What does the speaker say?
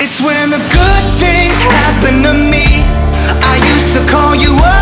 It's when the good things happen to me. I used to call you up